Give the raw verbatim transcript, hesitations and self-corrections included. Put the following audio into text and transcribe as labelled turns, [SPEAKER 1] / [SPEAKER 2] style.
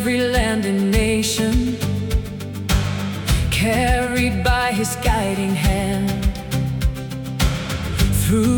[SPEAKER 1] every land and nation, carried by His guiding hand. Through